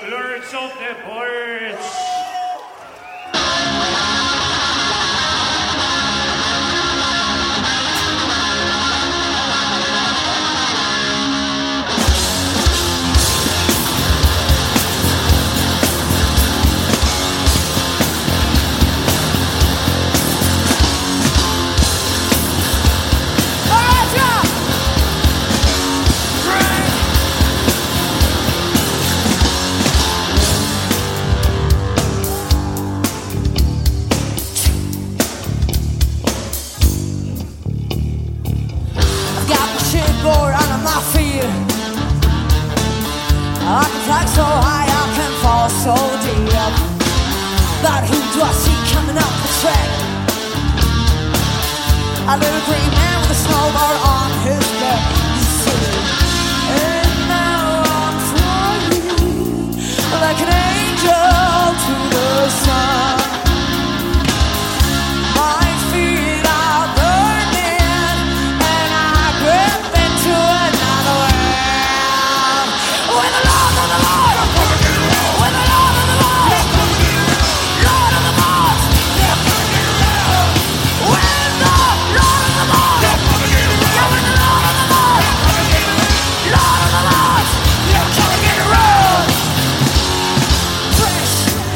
Lords of the Ports. Under my feet, I can fly so high, I can fall so deep. But who do I see coming up the track? A little green man with a snowboard on his back. You see, and now I'm flying like an angel to the sun. My feet are burning, and I grip into another world. With the Lord of the Lord, with the Lord of the Lord, Lord of the Lord, with the Lord of the Lord, yeah, with the Lord of the Lord, Lord of the Lord, yeah, come and get around. Fresh.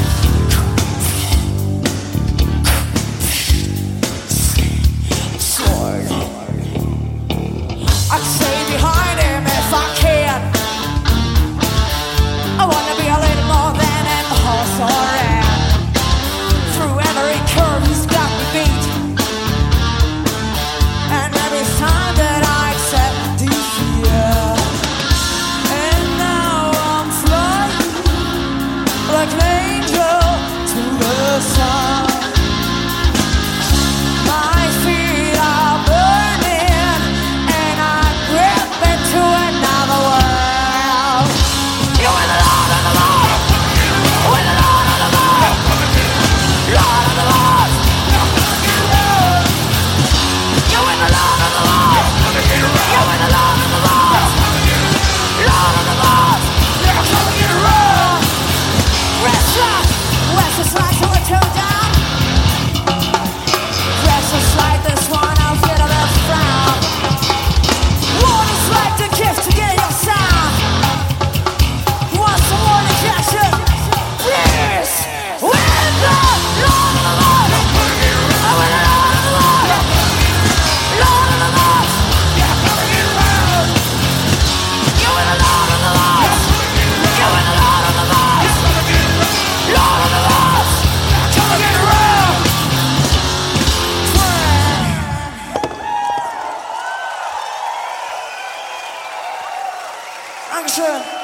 Sword. I can stay behind him if I can. I wanna be a little more than an horse or rat. Through every curve he's got me beat, and every time that I accept defeat. And now I'm flying like an angel to the sun. My feet are burning, and I grip into another world. You're with the Lord of the Lord, with the Lord of the Lord, Lord of the Lord. You're with the Lord of the Lord, you're with the Lord of the Lord, Lord of the Lord. You're coming in around. Restless, restless like to let you down. Restless like this one, I'll get a little frown. Water's like the gift to get your sound. You want some more injection? Please! With the Lord of the Lord! Oh, with the Lord of the Lord! Lord of the Lord! You're with the Lord of the Lord! You're with the Lord of the Lord! Lord of the Lord! Come and get around! Dankeschön.